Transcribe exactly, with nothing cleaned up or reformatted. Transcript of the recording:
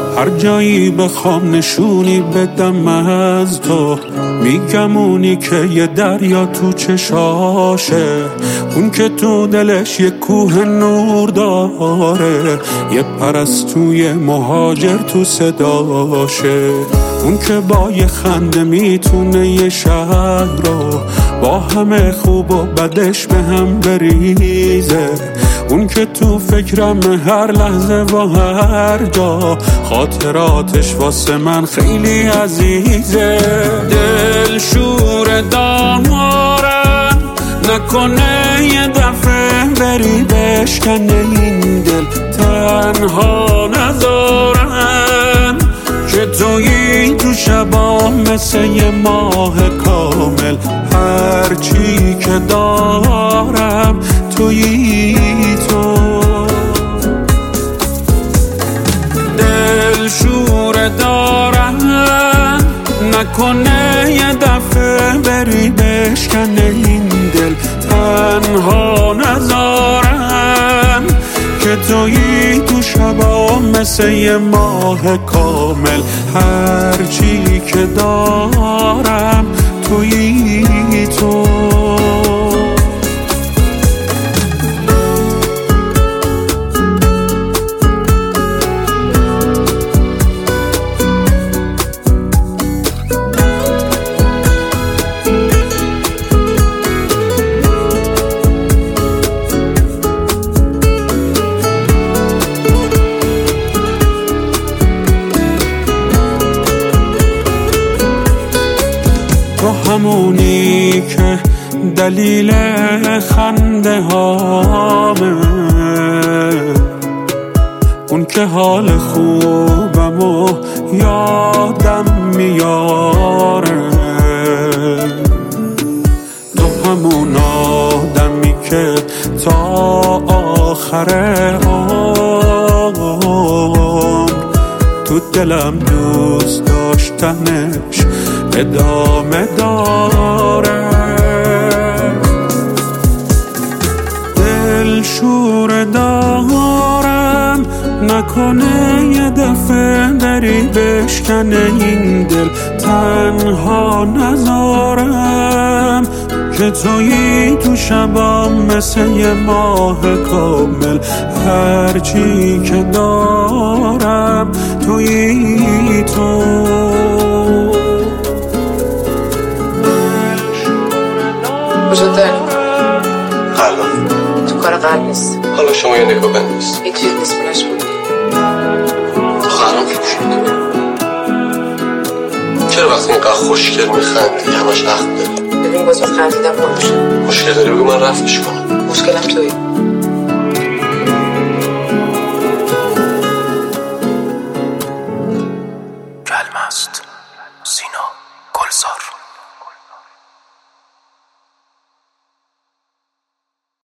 هر جایی بخوام نشونی بدم از تو، میگم اونی که یه دریا تو چشاشه، اون که تو دلش یه کوه نور داره، یه پرستوی مهاجر تو صداشه، اون که با یه خنده میتونه یه شهر رو با همه خوب و بدش به هم بریزه، اون که تو فکرم هر لحظه و هر جا، خاطراتش واسه من خیلی عزیزه. دل شور دارم نکنه یه دفعه بری بشکنه این دل، تنها نذارم که تویی تو شبا مثل یه ماه کامل، هرچی که دارم تویی تو. دل شور دارم نکنه یه دفعه بری بشکنه این دل، تنها نذارم که تویی تو شبا مثل یه ماه کامل، هرچی که دارم تویی تو. تو همونی که دلیل خنده هامه، اون که حال خوبمو یادم میاره، تو همون آدمی که تا آخر عمر تو دلم دوست داشتنش ادامه داره. دل شور دارم نکنه یه دفعه بری بشکنه این دل، تنها نذارم که تویی تو شبا مثل یه ماه کامل، هرچی که دارم تویی تو. کجا داری؟ قلبم تو کار قلب نیست. حالا شما یه نگاه بنداز. هیچ چیز نیست بلش بود. تو خرم فروش میکنی. چرا وقتی اینقدر خوشگل میخندی همش عقل داری؟ ببین باز خندیدم باشه. مشکل داری بگو من رفعش کنم. مشکلم تویی.